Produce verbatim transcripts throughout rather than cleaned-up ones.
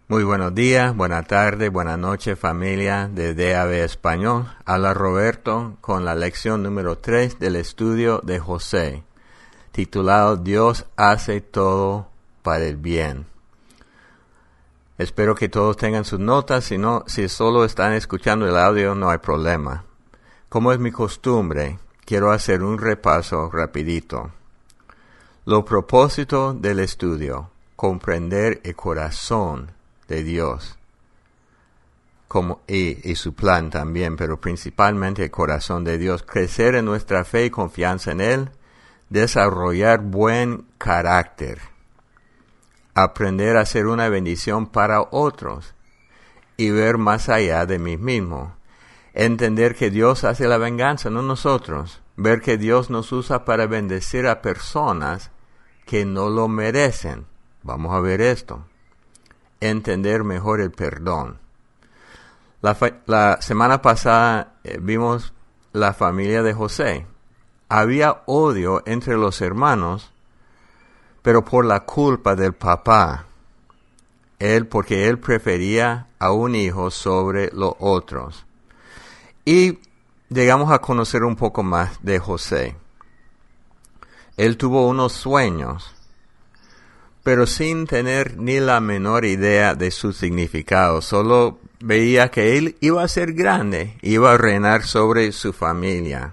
Muy buenos días, buenas tardes, buenas noches familia de D A B Español. Habla Roberto con la lección número tres del estudio de José, titulado Dios hace todo para el bien. Espero que todos tengan sus notas, si no, si solo están escuchando el audio no hay problema. Como es mi costumbre, quiero hacer un repaso rapidito. Los propósitos del estudio: comprender el corazón de Dios como, y, y su plan también, pero principalmente el corazón de Dios, crecer en nuestra fe y confianza en Él, desarrollar buen carácter, aprender a ser una bendición para otros y ver más allá de mí mismo, entender que Dios hace la venganza, no nosotros, ver que Dios nos usa para bendecir a personas que no lo merecen. Vamos a ver esto. Entender mejor el perdón. La, fa- la semana pasada eh, vimos la familia de José. Había odio entre los hermanos, pero por la culpa del papá. Él, porque él prefería a un hijo sobre los otros. Y llegamos a conocer un poco más de José. Él tuvo unos sueños, pero sin tener ni la menor idea de su significado. Solo veía que él iba a ser grande, iba a reinar sobre su familia.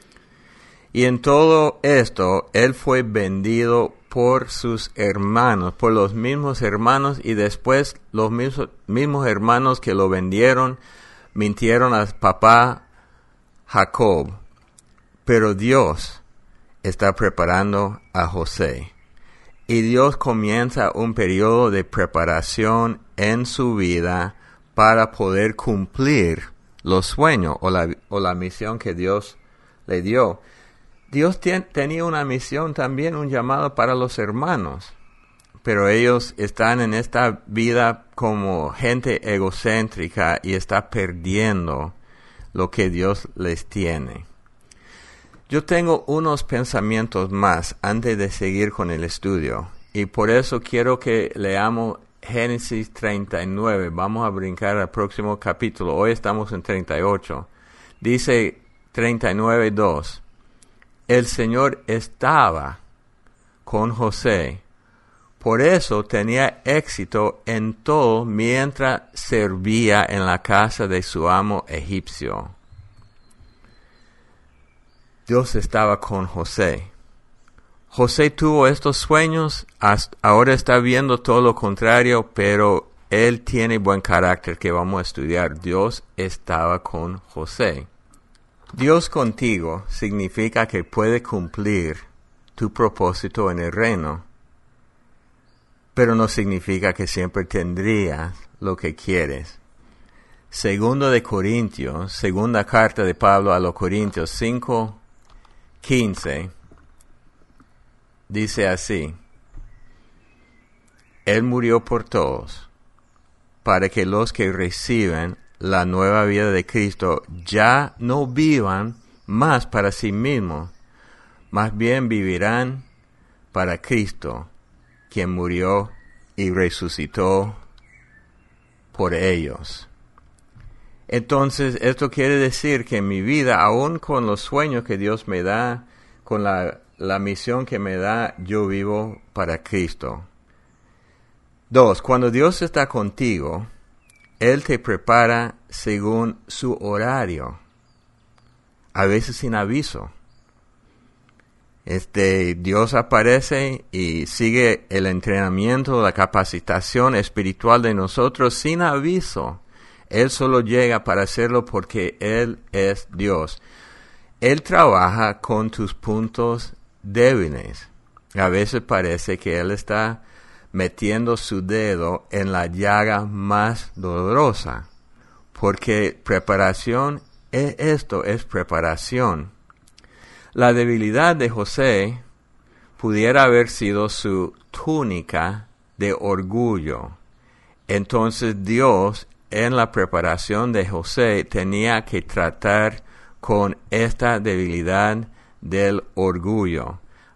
Y en todo esto, él fue vendido por sus hermanos, por los mismos hermanos, y después los mismos, mismos hermanos que lo vendieron, mintieron a papá Jacob. Pero Dios está preparando a José. Y Dios comienza un periodo de preparación en su vida para poder cumplir los sueños o la, o la misión que Dios le dio. Dios ten, tenía una misión también, un llamado para los hermanos, pero ellos están en esta vida como gente egocéntrica y está perdiendo lo que Dios les tiene. Yo tengo unos pensamientos más antes de seguir con el estudio, y por eso quiero que leamos Génesis treinta y nueve. Vamos a brincar al próximo capítulo. Hoy estamos en treinta y ocho. Dice treinta y nueve dos. El Señor estaba con José, por eso tenía éxito en todo mientras servía en la casa de su amo egipcio. Dios estaba con José. José tuvo estos sueños, ahora está viendo todo lo contrario, pero él tiene buen carácter que vamos a estudiar. Dios estaba con José. Dios contigo significa que puede cumplir tu propósito en el reino, pero no significa que siempre tendrías lo que quieres. Segundo de Corintios, segunda carta de Pablo a los Corintios cinco quince, dice así: Él murió por todos, para que los que reciben la nueva vida de Cristo ya no vivan más para sí mismos, más bien vivirán para Cristo, quien murió y resucitó por ellos. Entonces, esto quiere decir que en mi vida, aún con los sueños que Dios me da, con la, la misión que me da, yo vivo para Cristo. Dos, cuando Dios está contigo, Él te prepara según su horario, a veces sin aviso. Este, Dios aparece y sigue el entrenamiento, la capacitación espiritual de nosotros sin aviso. Él solo llega para hacerlo porque Él es Dios. Él trabaja con tus puntos débiles. A veces parece que Él está metiendo su dedo en la llaga más dolorosa. Porque preparación es esto, es preparación. La debilidad de José pudiera haber sido su túnica de orgullo. Entonces Dios, en la preparación de José, tenía que tratar con esta debilidad del orgullo.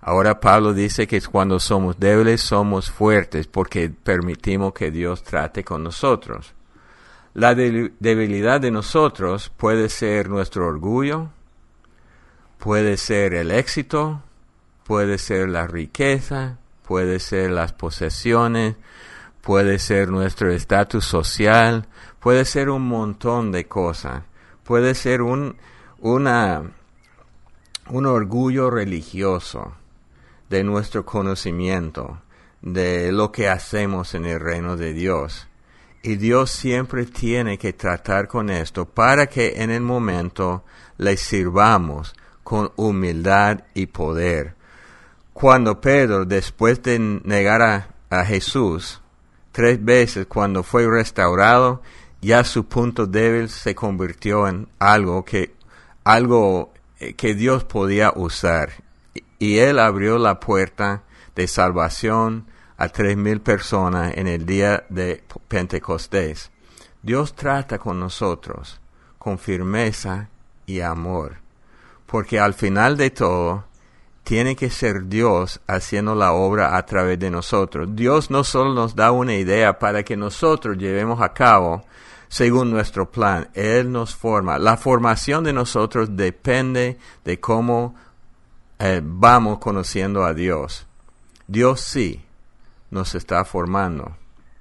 Ahora Pablo dice que cuando somos débiles somos fuertes porque permitimos que Dios trate con nosotros. La de- debilidad de nosotros puede ser nuestro orgullo, puede ser el éxito, puede ser la riqueza, puede ser las posesiones, puede ser nuestro estatus social, puede ser un montón de cosas. Puede ser un, una, un orgullo religioso de nuestro conocimiento, de lo que hacemos en el reino de Dios. Y Dios siempre tiene que tratar con esto para que en el momento le sirvamos con humildad y poder. Cuando Pedro, después de negar a, a Jesús tres veces, cuando fue restaurado, ya su punto débil se convirtió en algo que, algo que Dios podía usar. Y él abrió la puerta de salvación a tres mil personas en el día de Pentecostés. Dios trata con nosotros con firmeza y amor, porque al final de todo, tiene que ser Dios haciendo la obra a través de nosotros. Dios no solo nos da una idea para que nosotros llevemos a cabo según nuestro plan. Él nos forma. La formación de nosotros depende de cómo eh, vamos conociendo a Dios. Dios sí nos está formando.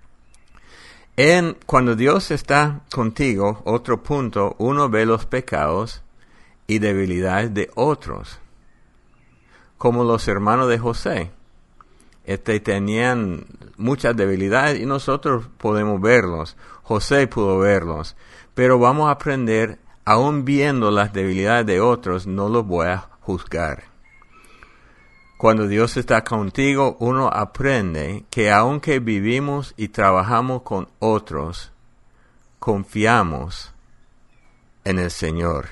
En, cuando Dios está contigo, otro punto, uno ve los pecados y debilidades de otros. Como los hermanos de José. Este, tenían muchas debilidades y nosotros podemos verlos. José pudo verlos. Pero vamos a aprender, aún viendo las debilidades de otros, no los voy a juzgar. Cuando Dios está contigo, uno aprende que aunque vivimos y trabajamos con otros, confiamos en el Señor.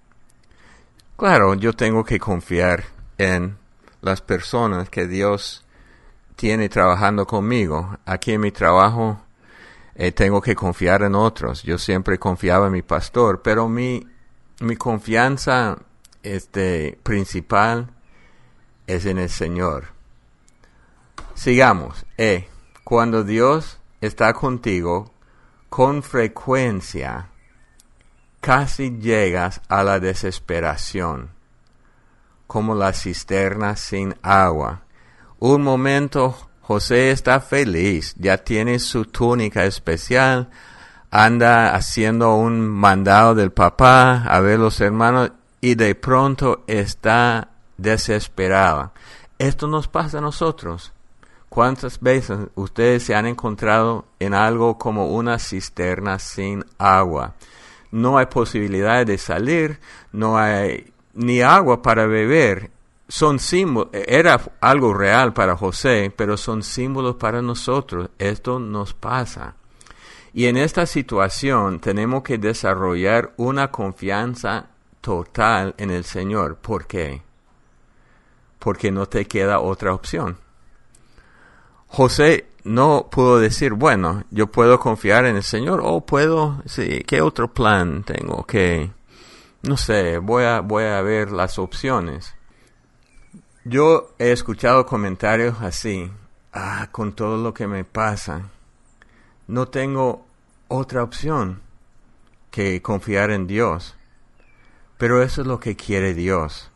Claro, yo tengo que confiar en las personas que Dios tiene trabajando conmigo. Aquí en mi trabajo eh, tengo que confiar en otros. Yo siempre confiaba en mi pastor, pero mi, mi confianza este, principal es en el Señor. Sigamos. Eh, cuando Dios está contigo, con frecuencia casi llegas a la desesperación, como la cisterna sin agua. Un momento José está feliz, ya tiene su túnica especial, anda haciendo un mandado del papá a ver los hermanos y de pronto está desesperado. Esto nos pasa a nosotros. ¿Cuántas veces ustedes se han encontrado en algo como una cisterna sin agua? No hay posibilidad de salir, no hay ni agua para beber. Son símbolos, era algo real para José, pero son símbolos para nosotros. Esto nos pasa. Y en esta situación tenemos que desarrollar una confianza total en el Señor. ¿Por qué? Porque no te queda otra opción. José no pudo decir, bueno, yo puedo confiar en el Señor, o puedo, sí, ¿qué otro plan tengo? Que, no sé, voy a, voy a ver las opciones. Yo he escuchado comentarios así, ah, con todo lo que me pasa, no tengo otra opción que confiar en Dios. Pero eso es lo que quiere Dios.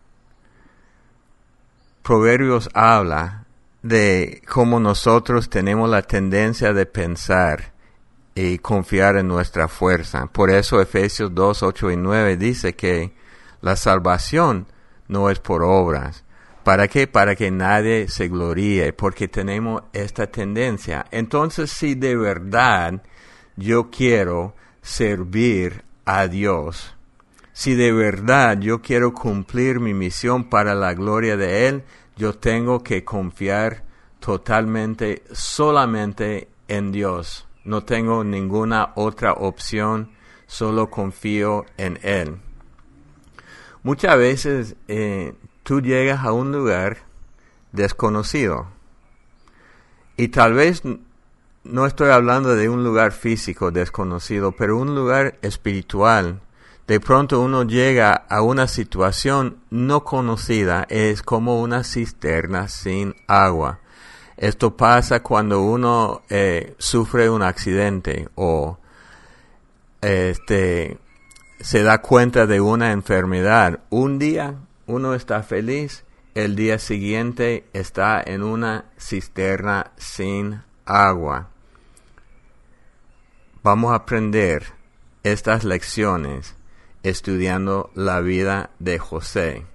Proverbios habla de cómo nosotros tenemos la tendencia de pensar y confiar en nuestra fuerza. Por eso Efesios dos, ocho y nueve dice que la salvación no es por obras. ¿Para qué? Para que nadie se gloríe, porque tenemos esta tendencia. Entonces, si de verdad yo quiero servir a Dios, si de verdad yo quiero cumplir mi misión para la gloria de Él, yo tengo que confiar totalmente, solamente en Dios. No tengo ninguna otra opción, solo confío en Él. Muchas veces eh, tú llegas a un lugar desconocido. Y tal vez no estoy hablando de un lugar físico desconocido, pero un lugar espiritual de pronto uno llega a una situación no conocida, es como una cisterna sin agua. Esto pasa cuando uno eh, sufre un accidente o este, se da cuenta de una enfermedad. Un día uno está feliz, el día siguiente está en una cisterna sin agua. Vamos a aprender estas lecciones estudiando la vida de José.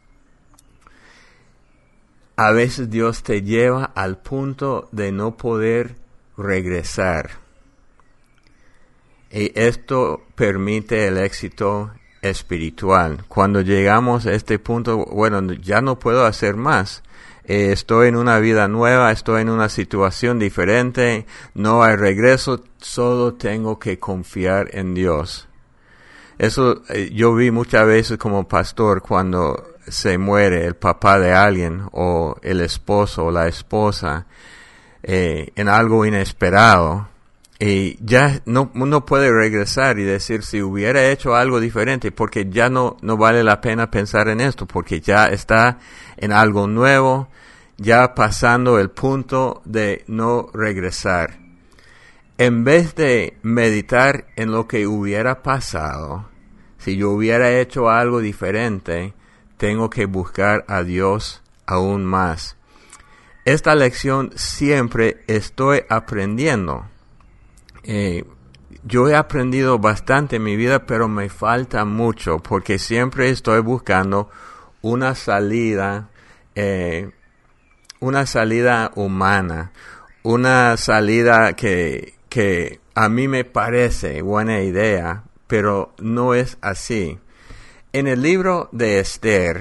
A veces Dios te lleva al punto de no poder regresar. Y esto permite el éxito espiritual. Cuando llegamos a este punto, bueno, ya no puedo hacer más. Eh, estoy en una vida nueva, estoy en una situación diferente, no hay regreso, solo tengo que confiar en Dios. Eso eh, yo vi muchas veces como pastor cuando se muere el papá de alguien o el esposo o la esposa eh, en algo inesperado. Y ya no, uno puede regresar y decir si hubiera hecho algo diferente, porque ya no, no vale la pena pensar en esto, porque ya está en algo nuevo, ya pasando el punto de no regresar. En vez de meditar en lo que hubiera pasado, si yo hubiera hecho algo diferente, tengo que buscar a Dios aún más. Esta lección siempre estoy aprendiendo. Eh, yo he aprendido bastante en mi vida, pero me falta mucho porque siempre estoy buscando una salida, eh, una salida humana, una salida que, que a mí me parece buena idea, pero no es así. En el libro de Esther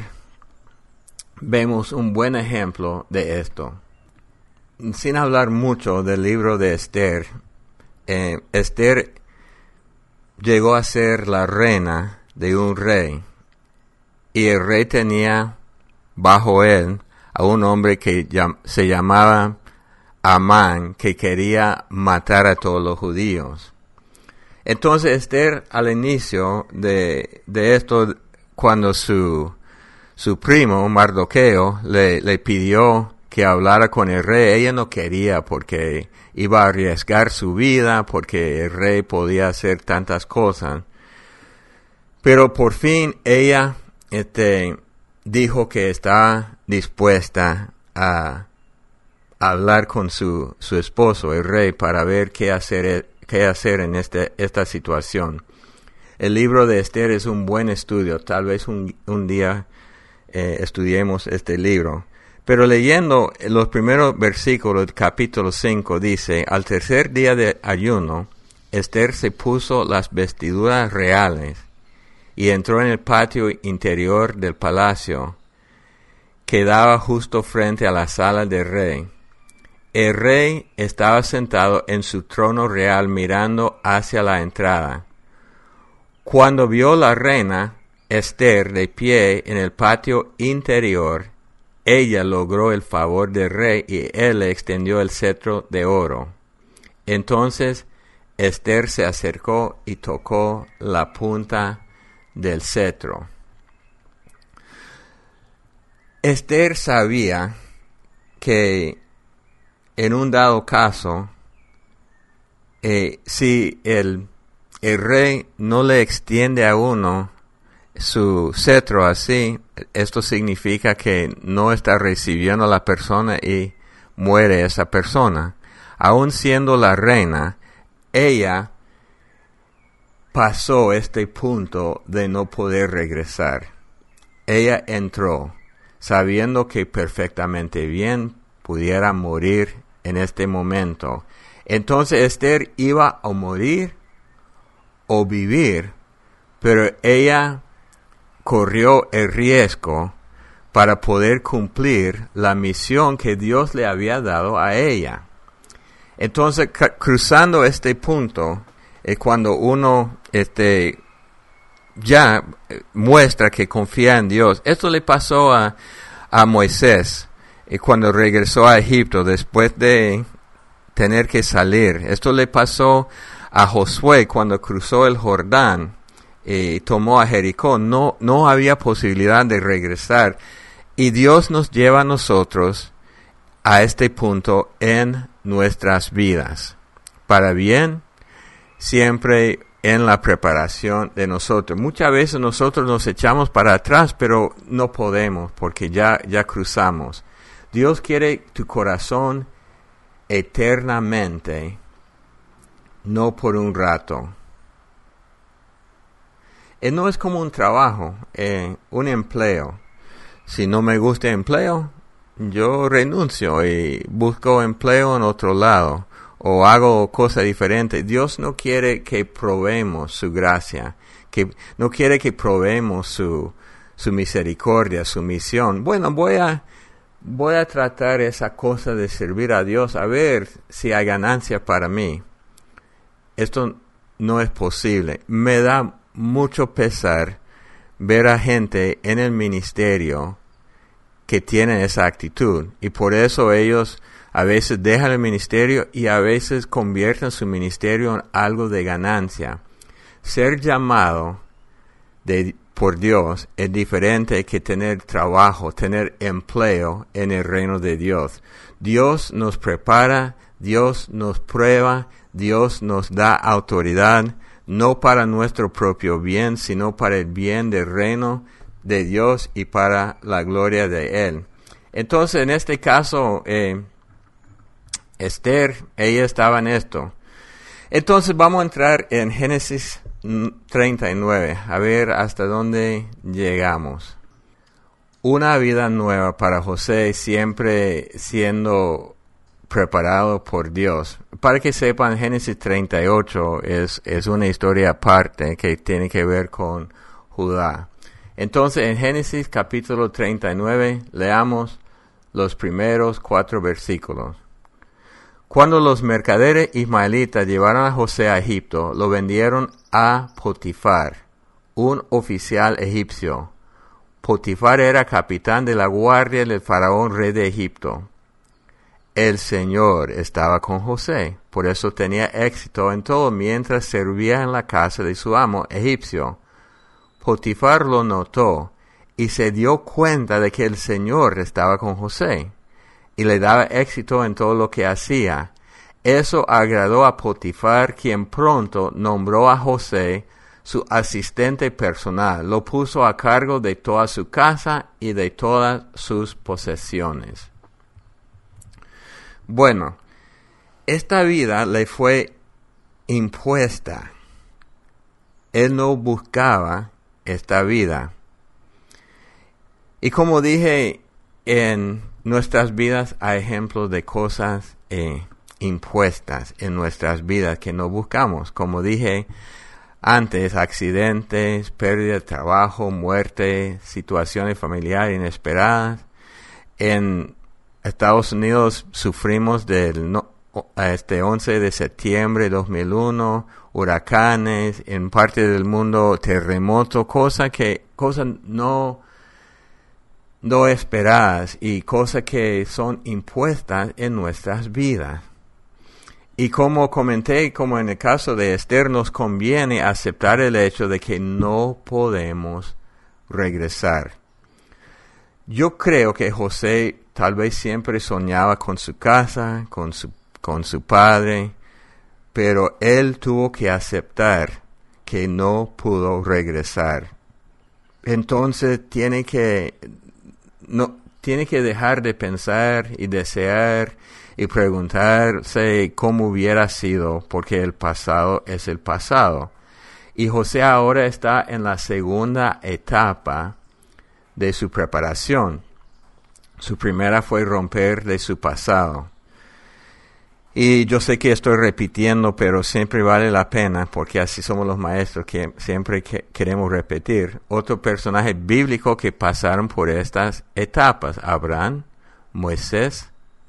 vemos un buen ejemplo de esto. Sin hablar mucho del libro de Esther, Eh, Esther llegó a ser la reina de un rey y el rey tenía bajo él a un hombre que llam- se llamaba Amán, que quería matar a todos los judíos. Entonces Esther al inicio de, de esto, cuando su, su primo Mardoqueo le, le pidió que hablara con el rey, ella no quería porque iba a arriesgar su vida, porque el rey podía hacer tantas cosas. Pero por fin ella este, dijo que está dispuesta a hablar con su, su esposo, el rey, para ver qué hacer, qué hacer en este, esta situación. El libro de Esther es un buen estudio. Tal vez un, un día eh, estudiemos este libro. Pero leyendo los primeros versículos del capítulo cinco dice, al tercer día de ayuno, Esther se puso las vestiduras reales y entró en el patio interior del palacio, que daba justo frente a la sala del rey. El rey estaba sentado en su trono real mirando hacia la entrada. Cuando vio la reina Esther de pie en el patio interior, ella logró el favor del rey y él le extendió el cetro de oro. Entonces Esther se acercó y tocó la punta del cetro. Esther sabía que en un dado caso, eh, si el, el rey no le extiende a uno su cetro así, esto significa que no está recibiendo a la persona y muere esa persona. Aun siendo la reina, ella pasó este punto de no poder regresar. Ella entró sabiendo que perfectamente bien pudiera morir en este momento. Entonces Esther iba a morir o vivir, pero ella corrió el riesgo para poder cumplir la misión que Dios le había dado a ella. Entonces, cruzando este punto, es cuando uno este, ya muestra que confía en Dios. Esto le pasó a, a Moisés eh, cuando regresó a Egipto después de tener que salir. Esto le pasó a Josué cuando cruzó el Jordán. y tomó a Jericó. No, no había posibilidad de regresar. Y Dios nos lleva a nosotros a este punto en nuestras vidas. Para bien, siempre en la preparación de nosotros. Muchas veces nosotros nos echamos para atrás, pero no podemos porque ya, ya cruzamos. Dios quiere tu corazón eternamente, no por un rato. Y no es como un trabajo, eh, un empleo. Si no me gusta el empleo, yo renuncio y busco empleo en otro lado. O hago cosas diferentes. Dios no quiere que probemos su gracia, que no quiere que probemos su, su misericordia, su misión. Bueno, voy a, voy a tratar esa cosa de servir a Dios, a ver si hay ganancia para mí. Esto no es posible. Me da mucho pesar ver a gente en el ministerio que tienen esa actitud, y por eso ellos a veces dejan el ministerio y a veces convierten su ministerio en algo de ganancia. Ser llamado de, por Dios es diferente que tener trabajo, tener empleo en el reino de Dios. Dios nos prepara, Dios nos prueba, Dios nos da autoridad, no para nuestro propio bien, sino para el bien del reino de Dios y para la gloria de Él. Entonces, en este caso, eh, Esther, ella estaba en esto. Entonces vamos a entrar en Génesis treinta y nueve, a ver hasta dónde llegamos. Una vida nueva para José, siempre siendo preparado por Dios. Para que sepan, Génesis treinta y ocho es, es una historia aparte que tiene que ver con Judá. Entonces, en Génesis capítulo treinta y nueve, leamos los primeros cuatro versículos. Cuando los mercaderes ismaelitas llevaron a José a Egipto, lo vendieron a Potifar, un oficial egipcio. Potifar era capitán de la guardia del faraón rey de Egipto. El Señor estaba con José, por eso tenía éxito en todo mientras servía en la casa de su amo egipcio. Potifar lo notó y se dio cuenta de que el Señor estaba con José y le daba éxito en todo lo que hacía. Eso agradó a Potifar, quien pronto nombró a José su asistente personal. Lo puso a cargo de toda su casa y de todas sus posesiones. Bueno, esta vida le fue impuesta. Él no buscaba esta vida. Y como dije, en nuestras vidas hay ejemplos de cosas eh, impuestas en nuestras vidas que no buscamos. Como dije antes, accidentes, pérdida de trabajo, muerte, situaciones familiares inesperadas. En Estados Unidos sufrimos del no, este once de septiembre de dos mil uno, huracanes, en parte del mundo terremotos, cosas que cosas no no esperadas y cosas que son impuestas en nuestras vidas. Y como comenté, como en el caso de Esther, nos conviene aceptar el hecho de que no podemos regresar. Yo creo que José tal vez siempre soñaba con su casa, con su, con su padre, pero él tuvo que aceptar que no pudo regresar. Entonces tiene que, no, tiene que dejar de pensar y desear y preguntarse cómo hubiera sido, porque el pasado es el pasado. Y José ahora está en la segunda etapa de su preparación. Su primera fue romper de su pasado. Y yo sé que estoy repitiendo, pero siempre vale la pena, porque así somos los maestros, que siempre que queremos repetir. Otro personaje bíblico que pasaron por estas etapas: Abraham, Moisés,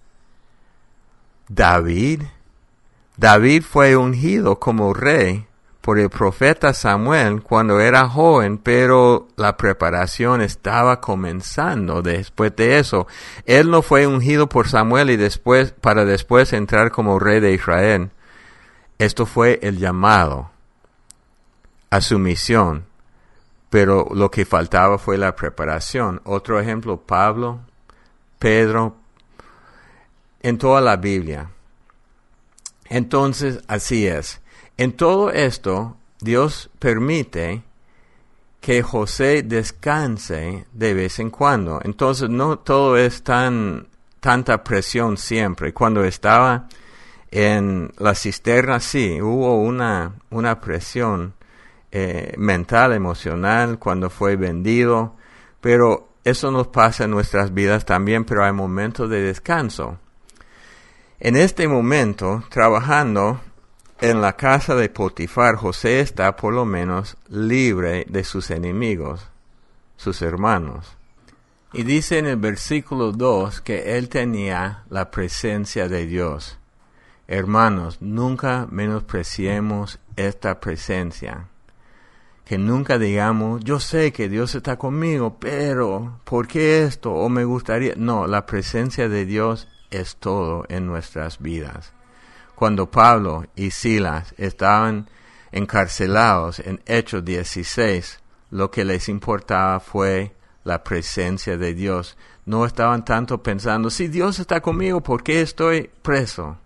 David. David fue ungido como rey por el profeta Samuel cuando era joven, pero la preparación estaba comenzando después de eso. Él no fue ungido por Samuel y después, para después entrar como rey de Israel. Esto fue el llamado. a su misión, pero lo que faltaba fue la preparación. Otro ejemplo, Pablo, Pedro, en toda la Biblia. Entonces, así es. En todo esto, Dios permite que José descanse de vez en cuando. Entonces, no todo es tan tanta presión siempre. Cuando estaba en la cisterna, sí, hubo una, una presión eh, mental, emocional, cuando fue vendido, pero eso nos pasa en nuestras vidas también, pero hay momentos de descanso. En este momento, trabajando en la casa de Potifar, José está por lo menos libre de sus enemigos, sus hermanos. Y dice en el versículo dos que él tenía la presencia de Dios. Hermanos, nunca menospreciemos esta presencia. Que nunca digamos, yo sé que Dios está conmigo, pero ¿por qué esto? O me gustaría. No, la presencia de Dios es todo en nuestras vidas. Cuando Pablo y Silas estaban encarcelados en Hechos dieciséis, lo que les importaba fue la presencia de Dios. No estaban tanto pensando, si Dios está conmigo, ¿por qué estoy preso?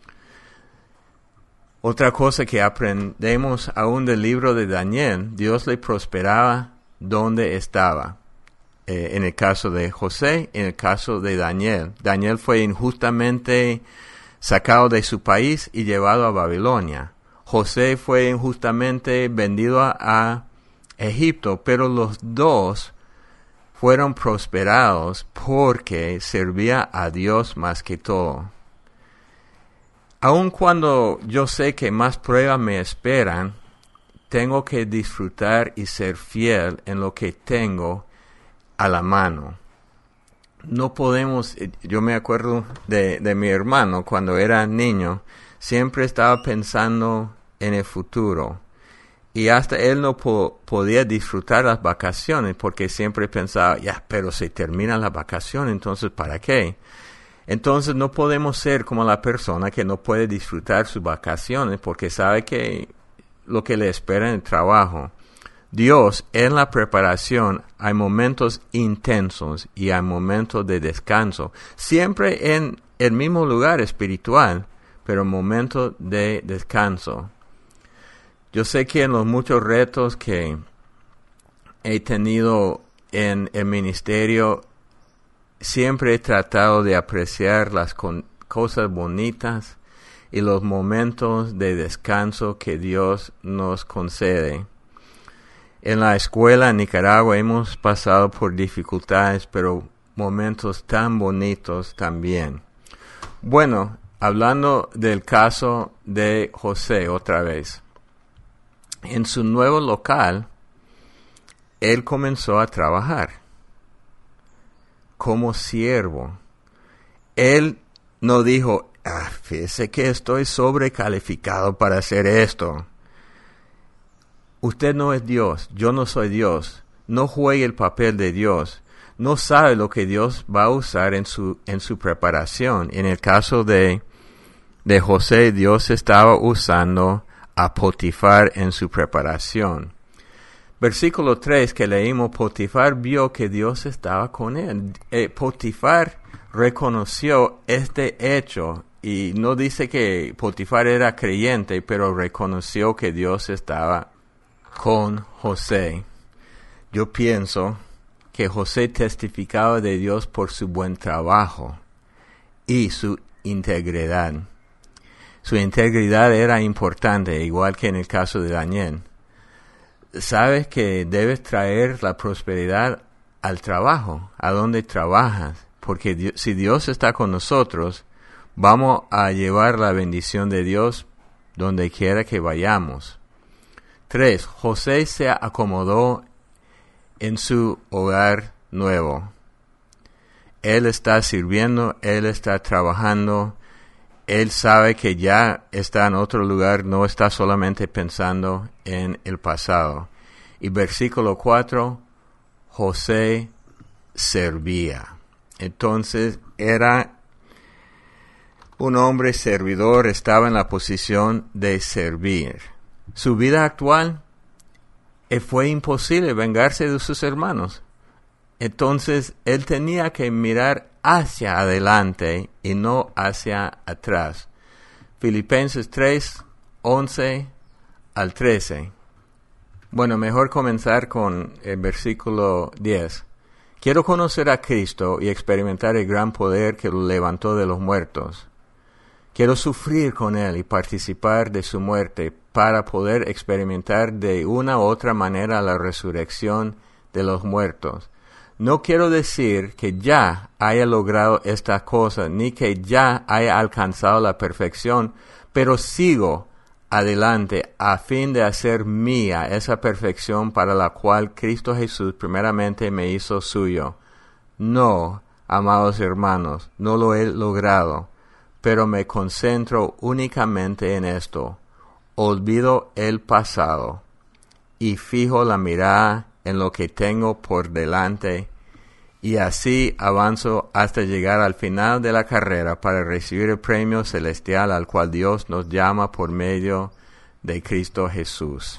Otra cosa que aprendemos aún del libro de Daniel, Dios le prosperaba donde estaba. Eh, en el caso de José, en el caso de Daniel. Daniel fue injustamente sacado de su país y llevado a Babilonia. José fue injustamente vendido a, a Egipto, pero los dos fueron prosperados porque servía a Dios más que todo. Aun cuando yo sé que más pruebas me esperan, tengo que disfrutar y ser fiel en lo que tengo a la mano. No podemos, yo me acuerdo de, de mi hermano cuando era niño, siempre estaba pensando en el futuro. Y hasta él no po- podía disfrutar las vacaciones porque siempre pensaba, ya, pero se terminan las vacaciones, entonces ¿para qué? Entonces no podemos ser como la persona que no puede disfrutar sus vacaciones porque sabe que lo que le espera en el trabajo. Dios, en la preparación, hay momentos intensos y hay momentos de descanso. Siempre en el mismo lugar espiritual, pero momentos de descanso. Yo sé que en los muchos retos que he tenido en el ministerio, siempre he tratado de apreciar las con- cosas bonitas y los momentos de descanso que Dios nos concede. En la escuela en Nicaragua hemos pasado por dificultades, pero momentos tan bonitos también. Bueno, hablando del caso de José otra vez. En su nuevo local, él comenzó a trabajar como siervo. Él no dijo, ah, fíjese que estoy sobrecalificado para hacer esto. Usted no es Dios, yo no soy Dios. No juegue el papel de Dios. No sabe lo que Dios va a usar en su, en su preparación. En el caso de, de José, Dios estaba usando a Potifar en su preparación. Versículo tres que leímos, Potifar vio que Dios estaba con él. Eh, Potifar reconoció este hecho y no dice que Potifar era creyente, pero reconoció que Dios estaba con José. Yo pienso que José testificaba de Dios por su buen trabajo y su integridad. Su integridad era importante, igual que en el caso de Daniel. Sabes que debes traer la prosperidad al trabajo, a donde trabajas, porque Dios, si Dios está con nosotros, vamos a llevar la bendición de Dios donde quiera que vayamos. Tres, José se acomodó en su hogar nuevo. Él está sirviendo, él está trabajando, él sabe que ya está en otro lugar, no está solamente pensando en el pasado. Y versículo cuatro, José servía. Entonces era un hombre servidor, estaba en la posición de servir. Su vida actual y fue imposible vengarse de sus hermanos. Entonces él tenía que mirar hacia adelante y no hacia atrás. Filipenses tres, once al trece. Bueno, mejor comenzar con el versículo diez. Quiero conocer a Cristo y experimentar el gran poder que lo levantó de los muertos. Quiero sufrir con Él y participar de su muerte para poder experimentar de una u otra manera la resurrección de los muertos. No quiero decir que ya haya logrado esta cosa, ni que ya haya alcanzado la perfección, pero sigo adelante a fin de hacer mía esa perfección para la cual Cristo Jesús primeramente me hizo suyo. No, amados hermanos, no lo he logrado, pero me concentro únicamente en esto. Olvido el pasado y fijo la mirada en lo que tengo por delante, y así avanzo hasta llegar al final de la carrera para recibir el premio celestial al cual Dios nos llama por medio de Cristo Jesús.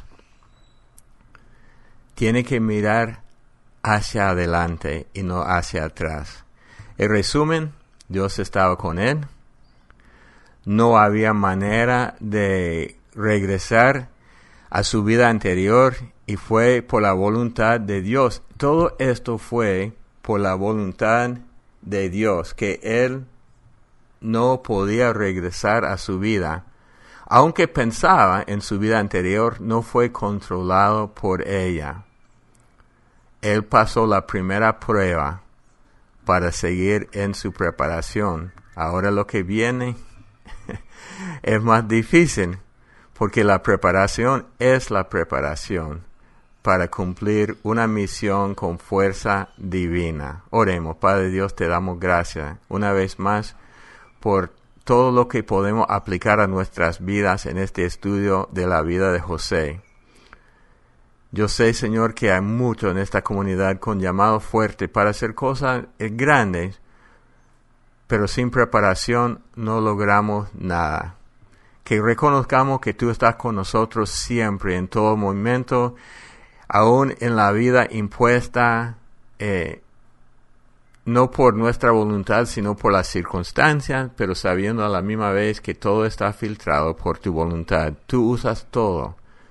Tiene que mirar hacia adelante y no hacia atrás. En resumen, Dios estaba con él. No había manera de regresar a su vida anterior y fue por la voluntad de Dios. Todo esto fue por la voluntad de Dios, que él no podía regresar a su vida. Aunque pensaba en su vida anterior, no fue controlado por ella. Él pasó la primera prueba para seguir en su preparación. Ahora lo que viene es más difícil, porque la preparación es la preparación para cumplir una misión con fuerza divina. Oremos. Padre Dios, te damos gracias una vez más por todo lo que podemos aplicar a nuestras vidas en este estudio de la vida de José. Yo sé, Señor, que hay muchos en esta comunidad con llamado fuerte para hacer cosas grandes, pero sin preparación no logramos nada. Que reconozcamos que tú estás con nosotros siempre, en todo momento, aún en la vida impuesta, eh, no por nuestra voluntad, sino por las circunstancias, pero sabiendo a la misma vez que todo está filtrado por tu voluntad. Tú usas todo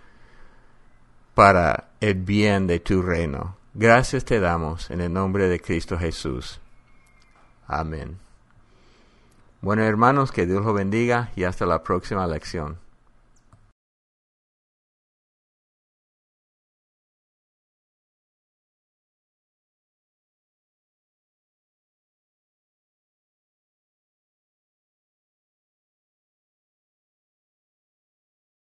para el bien de tu reino. Gracias te damos en el nombre de Cristo Jesús. Amén. Bueno, hermanos, que Dios los bendiga y hasta la próxima lección.